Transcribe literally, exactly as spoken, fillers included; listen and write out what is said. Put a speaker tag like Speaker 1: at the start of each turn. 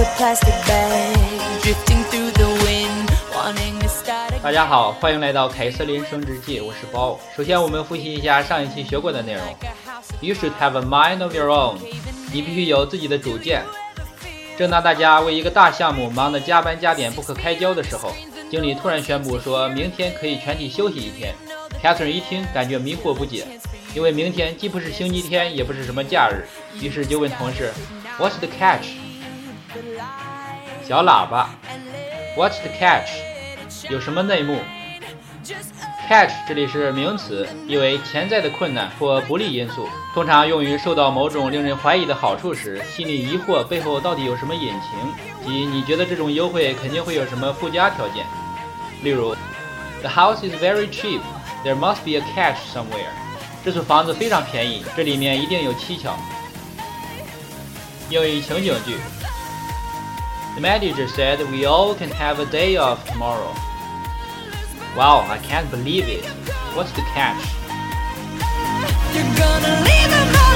Speaker 1: 大家好，欢迎来到凯瑟琳升职记，我是包。首先我们复习一下上一期学过的内容。 You should have a mind of your own， 你必须有自己的主见。正当大家为一个大项目忙得加班加点不可开交的时候，经理突然宣布说明天可以全体休息一天。 Catherine 一听感觉迷惑不解，因为明天既不是星期天也不是什么假日，于是就问同事 What's the catch？ 小喇叭 What's the catch？ 有什么内幕？ Catch 这里是名词，意为潜在的困难或不利因素，通常用于受到某种令人怀疑的好处时，心里疑惑背后到底有什么隐情，即你觉得这种优惠肯定会有什么附加条件。例如 The house is very cheap, there must be a catch somewhere。 这所房子非常便宜，这里面一定有蹊跷。英语情景句 The manager said we all can have a day off tomorrow. Wow, I can't believe it. What's the catch? You're gonna leave